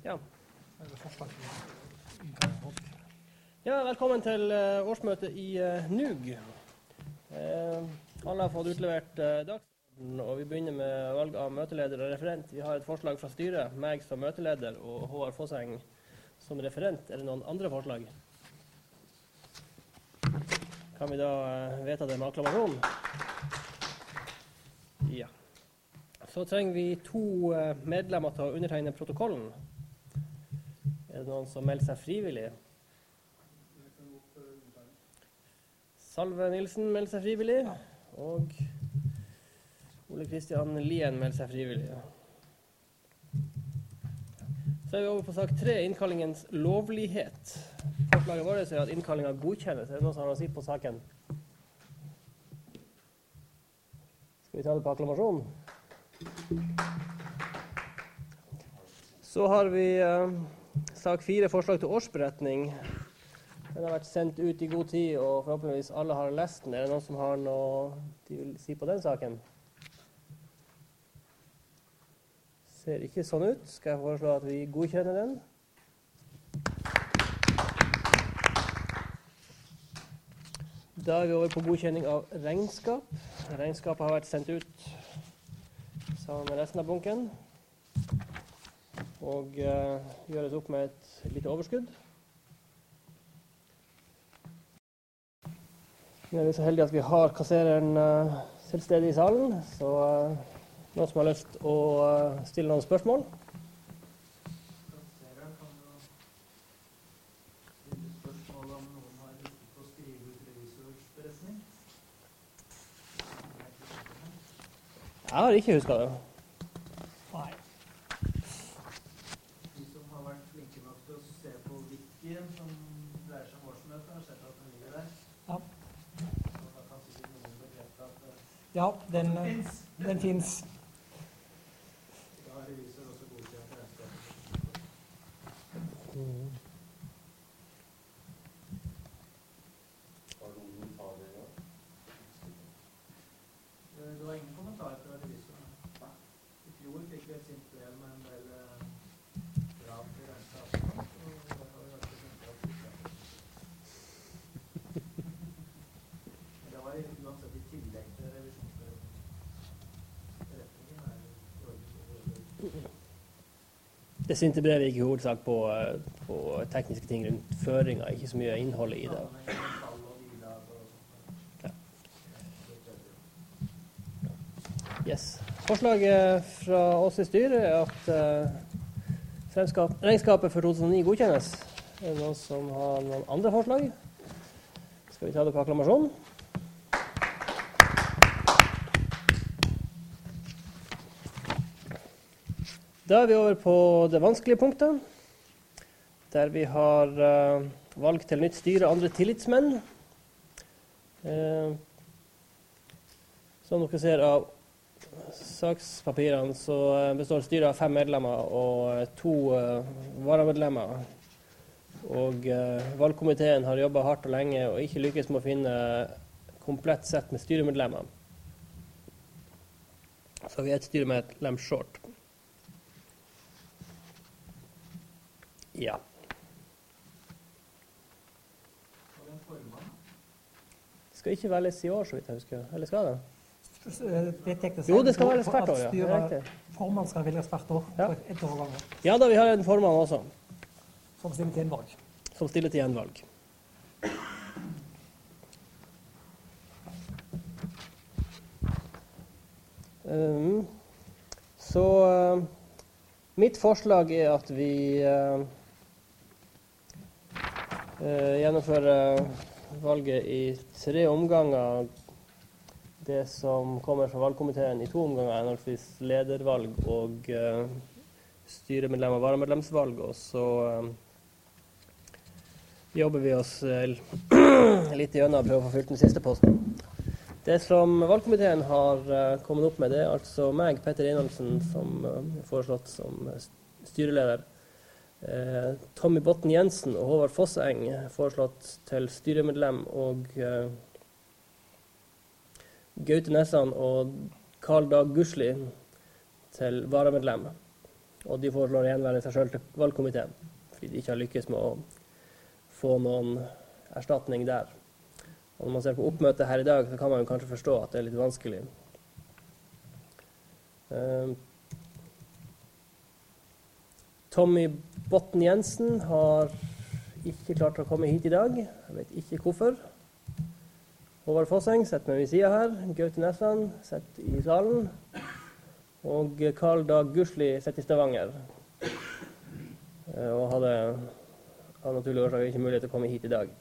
Ja. Ja, velkommen til årsmøtet i NUG. Alle har fått utlevert dagsorden, og vi begynner med valg av møteleder og referent. Vi har et forslag fra styret, meg som møteleder og Håvard Fosseng som referent. Er det noen andre forslag? Kan vi da vedta det med akklamasjon? Ja. Så trenger vi 2 medlemmer til å undertegne protokollen. Er det noen som melder seg frivillig? Salve Nilsen melder seg frivillig, og Ole Kristian Lien melder seg frivillig. Så er vi over på sak 3, innkallingens lovlighet. Forslaget vårt er at innkallingen godkjennes. Er det noen som har å si på saken? Skal vi ta det på akklamasjon? Så har vi sak 4, forslag til årsberetning. Den har vært sendt ut i god tid, og forhåpentligvis alle har lest den. Er det noen som har noe de vil si på den saken? Ser ikke sånn ut. Skal jeg foreslå at vi godkjenner den? Da er vi over på godkjenning av regnskap. Regnskapet har vært sendt ut sammen med resten av bunken, og gjøres opp med et lite overskudd. Nå er vi så heldige at vi har kassereren selvstedig i salen, så noen som har lyst å stille noen spørsmål? Kassereren kan jo stille spørsmål om noen har lyst til å skrive ut revisorsberetning. Jeg har ikke husket det. Nei. De som har vært flinke nok til å se på wikien som dreier seg om årsmøtet, har sett at den ligger der. Ja. Så da kan sikkert noen bekrefte at Ja, den finnes. da har revisor også godkjent regnskapet. Har du noen kommentarer da? Det var ingen kommentarer fra revisoren. I fjor fikk vi et sint brev med en del krav til regnskapet, og da har vi vært i regnskapet. Men det var uansett i tillegg til revisjonsberetningen. Beretningen er i orden. Det sinte brevet gikk i hovedsak på tekniske ting rundt føringa, ikke så mye innhold i det. Sammenheng med tall og bilag og sånt. Ja. Yes. Forslaget fra oss i styret er at regnskapet for 2009 godkjennes. Er det noen som har noen andre forslag? Skal vi ta det på akklamasjon? Da er vi over på det vanskelige punktet, der vi har valg til nytt styre og andre tillitsmenn. Som dere ser av sakspapirene, så består styret av 5 medlemmer og 2 varamedlemmer. Og valgkomiteen har jobbet hardt og lenge og ikke lykkes med å finne komplett sett med styremedlemmer. Så vi er et styre med et lem short. Ja. Har vi en formann? Det skal ikke velges i år, så vidt jeg husker. Eller skal det? Vedtektes Jo, det skal velges hvert år, ja. Det er styret, riktig. formann skal velges hvert år, Ja. for et år ganger, Ja da, vi har en formann også, som stiller til gjenvalg. som stiller til gjenvalg. Så mitt forslag er at vi gjennomfører valget i 3 omganger. Det som kommer fra valgkomiteen i 2 omganger, er henholdsvis ledervalg og styremedlem- og varamedlemsvalg. Og så jobber vi oss litt gjennom og prøver å få fylt den siste posten. Det som valgkomiteen har kommet opp med, det er altså meg, Petter Einholdsen, som er foreslått som styreleder. Tommy Botten Jensen og Håvard Fosseng foreslått til styremedlem, og Gaute Nessan og Karl Dag Gusli til varamedlem. og de foreslår å gjenvelde seg selv til valgkomiteen, fordi de ikke har lykkes med å få noen erstatning der. Og når man ser på oppmøtet her i dag, så kan man jo kanskje forstå at det er litt vanskelig. Tommy Botten Jensen har ikke klart å komme hit i dag. Jeg vet ikke hvorfor. Håvard Fosseng sitter med ved siden her. Gaute Nesland sitter i salen. Og Karl Dag Gusli sitter i Stavanger. Og hadde av naturlige årsaker ikke mulighet til å komme hit i dag.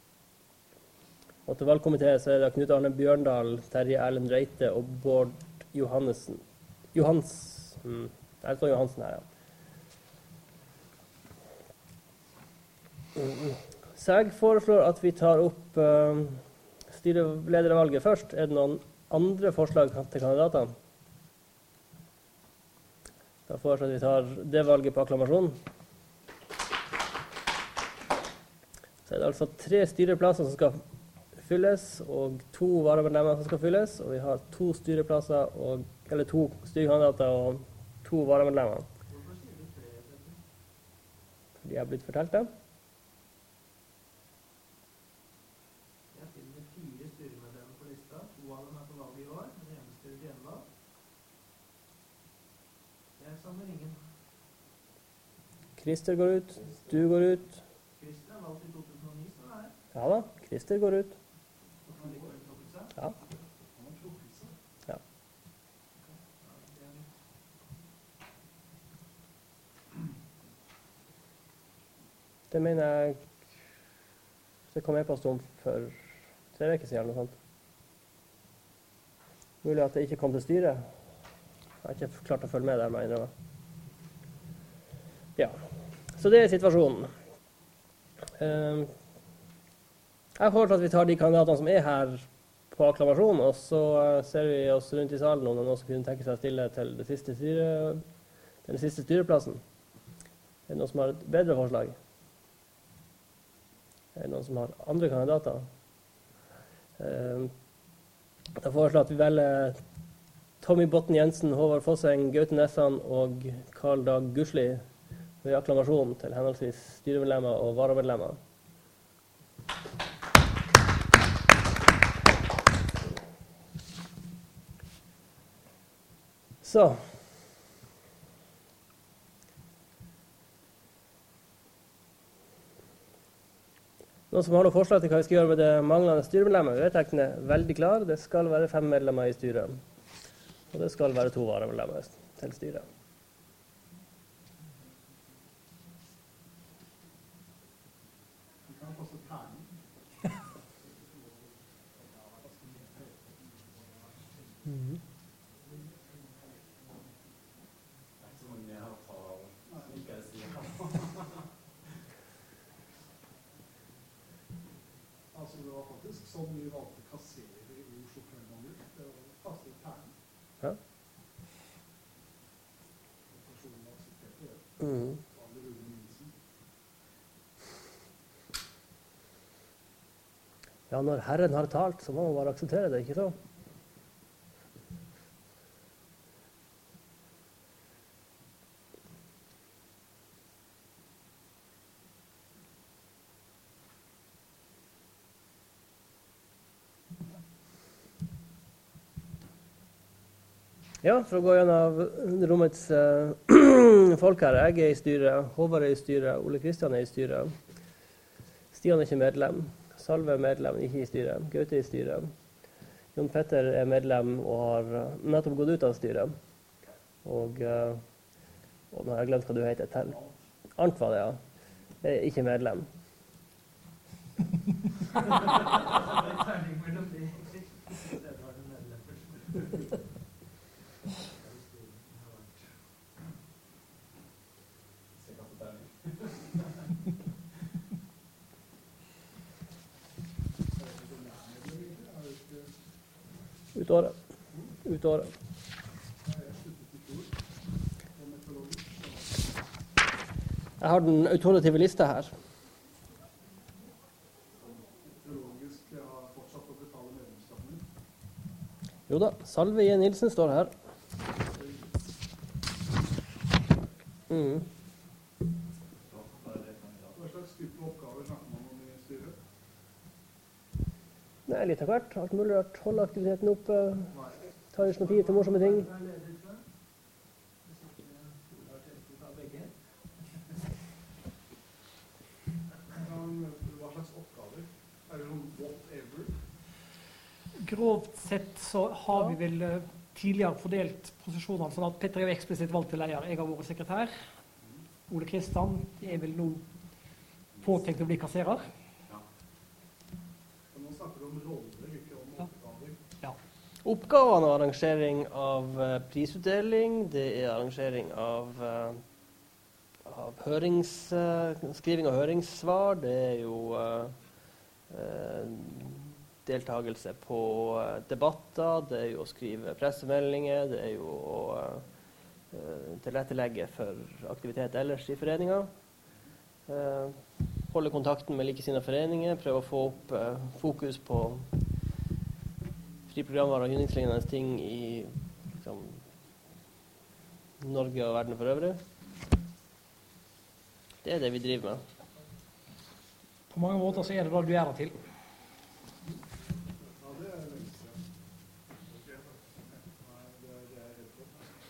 Og til valgkomiteen så er det Knut Arne Bjørndal, Terje Erlend Reite og Bård Johansen. Der står Johansen her, ja. Så jeg foreslår at vi tar opp styreledervalget først. Er det noen andre forslag til kandidater? Da foreslår vi tar det valget på akklamasjon. Så er det altså 3 styreplasser som skal fylles, og 2 varamedlemmer som skal fylles. Og vi har 2 styreplasser, eller 2 styrekandidater og 2 varamedlemmer. Hvorfor sier du 3? De har blitt fortalt det. Jeg finner 4 styremedlemmer på lista. 2 av dem er på valg i år. Den ene styrer til gjenvalg. Jeg samler ingen. Christer går ut, du går ut. Christer er valgt i 2009, så det er. Ja da, Christer går ut. Og han likevel trukket seg. Ja. Han har trukket seg. Ja. Ja, det er nytt. Det mener jeg det kom e-post om for 3 uker siden eller noe sånt. Mulig at det ikke kom til styret. Jeg har ikke klart å følge med der, må jeg innrømme. Ja, så det er situasjonen. Jeg foreslår at vi tar de kandidatene som er her på akklamasjon, og så ser vi oss rundt i salen om det er noen som kunne tenke seg å stille til den siste styreplassen. Er det noen som har et bedre forslag? Er det noen som har andre kandidater? Jeg foreslår at vi velger Tommy Botten Jensen, Håvard Fosseng, Gaute Nesland og Karl Dag Gusli ved akklamasjon til henholdsvis styremedlemmer og varamedlemmer. Så. Noen som har noen forslag til hva vi skal gjøre med det manglende styremedlemmet? Vedtekten er veldig klar. Det skal være 5 medlemmer i styret. Og det skal være 2 varamedlemmer til styret. Du kan passe terning. Altså, det var faktisk sånn vi valgte kasserer i Oslo før man ut. Det var kaste ut terning. Ja. Personen aksepterte det. Alle Rune Nilsen. Ja, når Herren har talt, så må man bare akseptere det, ikke så? Ja, for å gå gjennom rommets folk her. Jeg er i styret, Håvard er i styret, Ole Kristian er i styret. Stian er ikke medlem. Salve er medlem, ikke i styret. Gaute er i styret. Jon Petter er medlem og har nettopp gått ut av styret. Og nå har jeg glemt hva du heter til. Arnt var det, ja. Jeg er ikke medlem. Terning mellom de. Det var den medlemmer. Ut året. Ut året. Jeg har den autorative lista her. Teologisk har fortsatt å betale medlemsskatten. Jo da, Salve J. Nilsen står her. Hva slags type oppgaver snakker man om i styret? Nei, litt av hvert. Alt mulig rart. Holde aktiviteten oppe. Nei. Ta initiativ til morsomme ting. Hva er ledelse? Hvis ikke Ola har tenkt å ta begge. Hva slags oppgaver? Er det sånn whatever? Grovt sett så har vi vel tidligere fordelt posisjonene sånn at Petter er jo eksplisitt valgt til leder. Jeg har vært sekretær. Ole Kristian er vel nå påtenkt å bli kasserer. Men nå snakker du om roller, ikke om oppgaver. Ja. Oppgavene og arrangering av prisutdeling, det er arrangering av skriving av høringssvar, det er jo deltagelse på debatter, det er jo å skrive pressemeldinger, det er jo å tilrettelegge for aktivitet ellers i foreninger. Holde kontakten med likesinnede foreninger, prøve å få opp fokus på fri programvare og hyndningslignende ting i liksom, Norge og verden for øvrig. Det er det vi driver med. På mange måter så er det da du er der til. Ja, det er lenge siden. Ok. Nei, det er jeg redd for.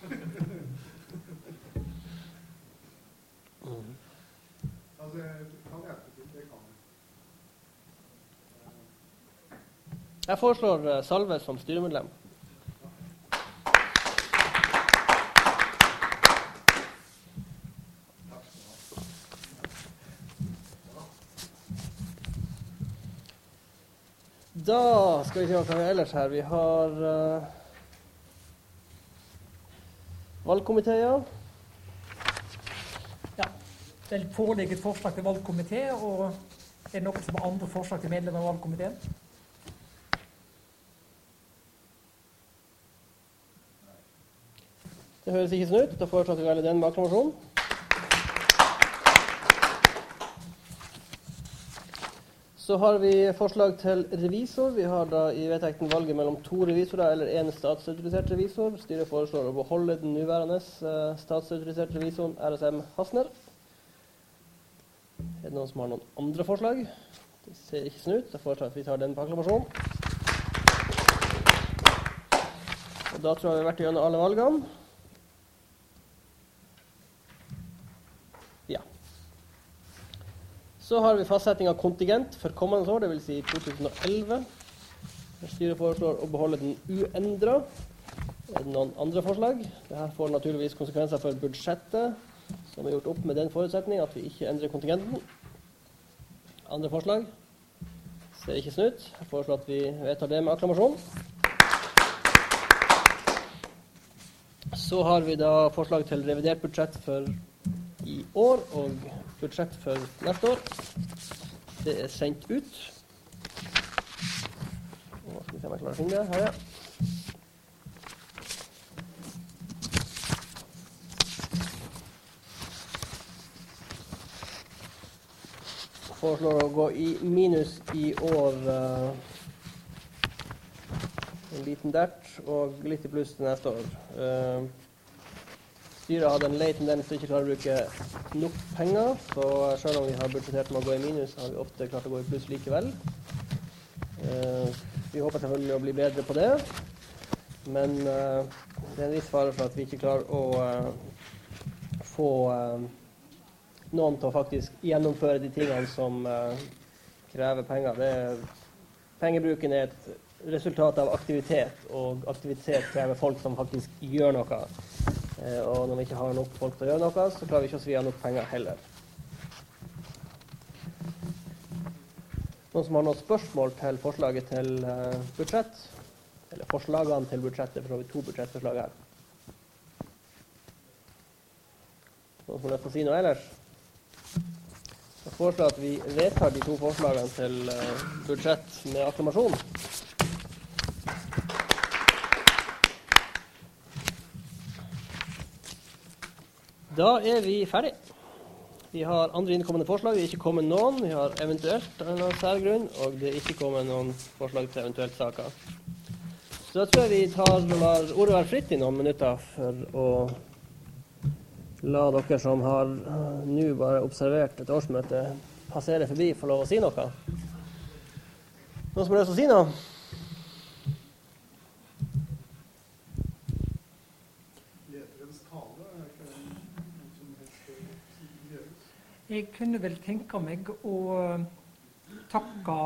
Altså, jeg kan hjelpe til, det kan jeg. Jeg foreslår Salve som styremedlem. Da skal vi se hva vi har ellers her. Vi har valgkomiteer. Ja. Det foreligger et forslag til valgkomité, og er det noen som har andre forslag til medlemmer av valgkomiteen? Det høres ikke sånn ut. Da foreslår vi velge den med akklamasjon. Så har vi forslag til revisor. Vi har da i vedtekten valget mellom 2 revisorer eller 1 statsautorisert revisor. Styret foreslår å beholde den nuværende statsautoriserte revisoren RSM Hasner. Er det noen som har noen andre forslag? Det ser ikke sånn ut. Da foreslår at vi tar den på akklamasjon. Og da tror jeg vi har vært gjennom alle valgene. Ja. Så har vi fastsetting av kontingent for kommende år, det vil si 2011. Styret foreslår å beholde den uendret. Er det noen andre forslag? Dette får naturligvis konsekvenser for budsjettet, som er gjort opp med den forutsetning at vi ikke endrer kontingenten. Andre forslag? Ser ikke sånn ut. Jeg foreslår at vi vedtar det med akklamasjon. Så har vi da forslag til revidert budsjett for i år og budsjett for neste år. Det er sendt ut. Nå skal vi se om jeg klarer å finne det. Her, ja. Foreslår å gå i minus i år en liten dert, og litt i pluss til neste år. Styret hadde en lei tendens til ikke klare å bruke nok penger, så selv om vi har budsjettert med å gå i minus, har vi ofte klart å gå i pluss likevel. Vi håper selvfølgelig å bli bedre på det, men det er en viss fare for at vi ikke klarer å få noen til å faktisk gjennomføre de tingene som krever penger. Pengebruken er et resultat av aktivitet, og aktivitet krever folk som faktisk gjør noe. Og når vi ikke har nok folk til å gjøre noe, så klarer vi ikke å svi av nok penger heller. Noen som har noen spørsmål til forslaget til budsjett? Eller forslagene til budsjettet, for så har vi 2 budsjettforslag her. Noen som har lyst til å si noe ellers? Jeg foreslår at vi vedtar de 2 forslagene til budsjett med akklamasjon. Da er vi ferdig. Vi har andre innkommende forslag. Det er ikke kommet noen. Vi har eventuelt en særgrunn, og det er ikke kommet noen forslag til eventuelt saker. Så da tror jeg vi lar ordet være fritt i noen minutter for å la dere som har nå bare observert et årsmøte passere forbi, få lov å si noe. Noen som har lyst til å si noe? Lederens tale er ikke noe som helst gjøres. Jeg kunne vel tenke meg å takke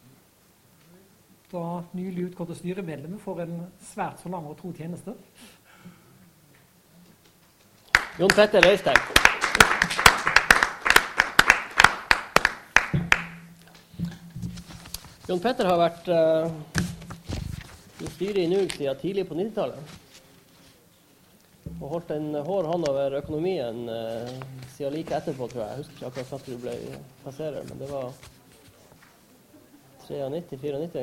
da nylig utgåtte styremedlemmer for en svært så lang og tro tjeneste. Jon Petter Øystein. Jon Petter har vært i styret i NUG siden tidlig på 90-tallet. Og holdt en hård hånd over økonomien siden like etterpå, tror jeg. Jeg husker ikke akkurat at du ble passerer, men det var 93-94.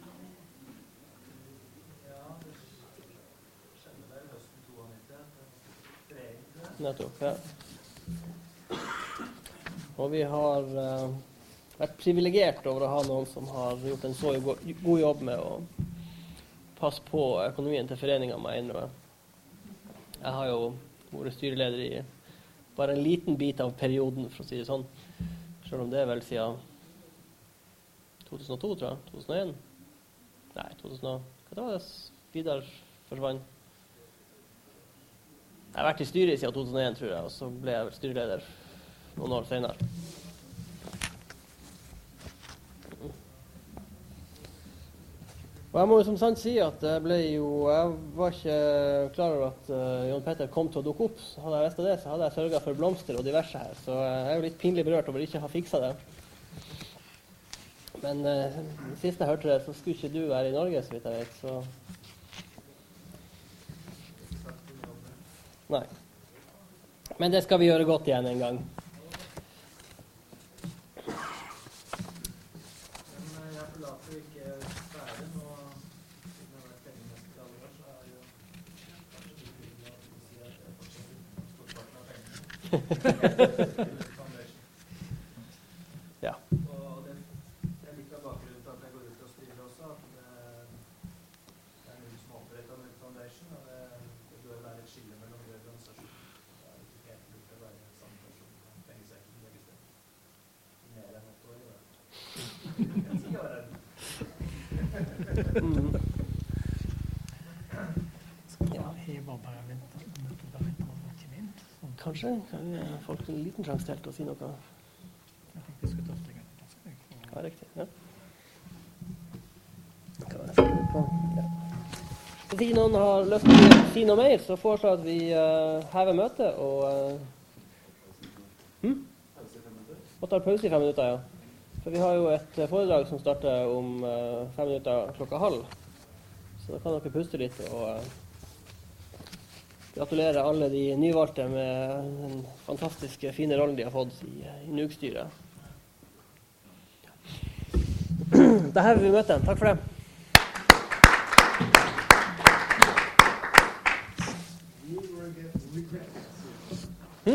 Nettopp, ja. Og vi har vært privilegert over å ha noen som har gjort en så god jobb med å passe på økonomien til foreningen, må jeg innrømme. Jeg har jo vært styreleder i bare en liten bit av perioden, for å si det sånn. Selv om det er vel siden 2002, tror jeg. 2001? Nei, 2000. Hva var det? Vidar forsvant. Jeg har vært i styret siden 2001, tror jeg, og så ble jeg styreleder noen år senere. Og jeg må jo som sant si at jeg var ikke klar over at Jon Petter kom til å dukke opp. Så hadde jeg visst det, så hadde jeg sørget for blomster og diverse her. Så jeg er jo litt pinlig berørt over ikke å ha fikset det. Men sist jeg hørte det, så skulle ikke du være i Norge, så vidt jeg vet, så... Nei. Men det skal vi gjøre godt igjen en gang. Men jeg forlater jo ikke sfæren, og siden jeg har vært pengemester i alle år, så er jo kanskje litt hyggelig å si at jeg fortsetter storparten av pengene. Ja. Og det er litt av bakgrunnen til at jeg går ut og styrer også, at det er noen som har opprettet Null Foundation, og det bør være et skille mellom de organisasjonene. Det er ikke helt lurt å være samme person med pengesekken registrert. Mer enn 8 år i hvert. 10 år er det. Ja, jeg var bare ventet om å komme inn. Kanskje kan vi ha folk en liten sjanse til å si noe. Jeg tenkte jeg skulle ta opp det. Ja, riktig. Ja. Kan jeg finne på? Ja. Hvis ikke noen har lyst til å si noe mer, så foreslår jeg at vi hever møtet og og tar pause i 5 minutter, ja. For vi har jo et foredrag som starter om 5 minutter 12:30. Så da kan dere puste litt og gratulere alle de nyvalgte med den fantastiske, fine rollen de har fått i NUG-styret. Da hever vi møtet. Takk for det.